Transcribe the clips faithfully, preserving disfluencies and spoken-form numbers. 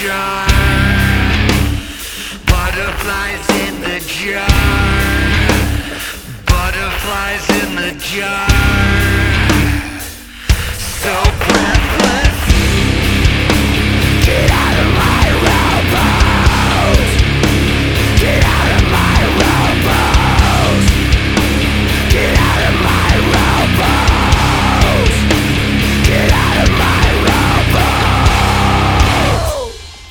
jar. Butterflies in the jar. Butterflies in the jar. So breathless. Get out of my rowboat. Get out of my rowboat. Get out of my rowboat. Get out of my rowboat.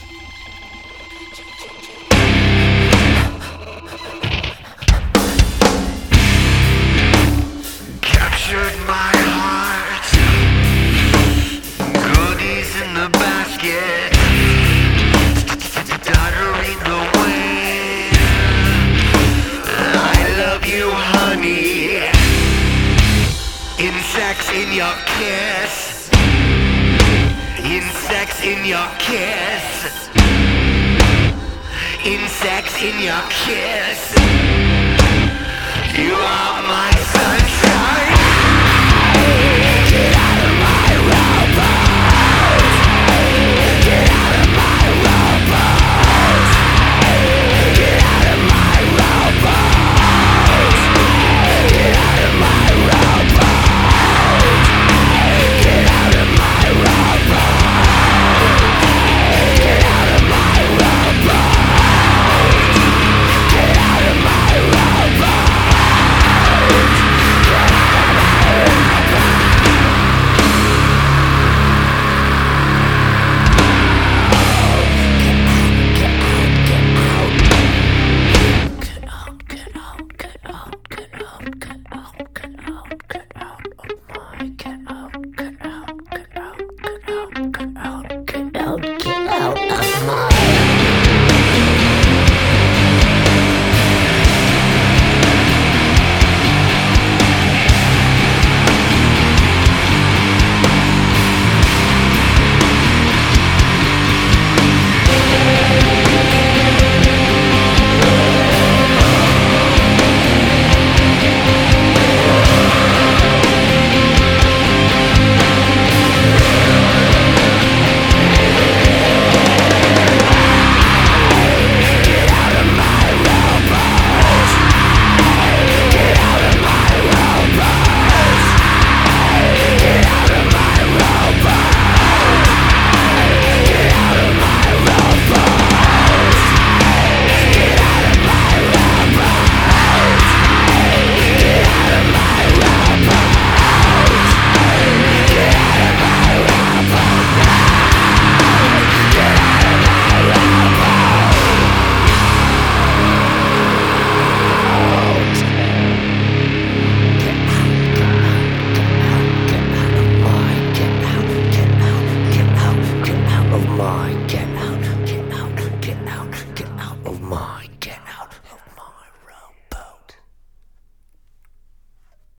Captured my heart. Goodies in the basket. Stuttering the way. I love you, honey. Insects in your kiss. Insects in your kiss. Insects in your kiss. You are my sunshine.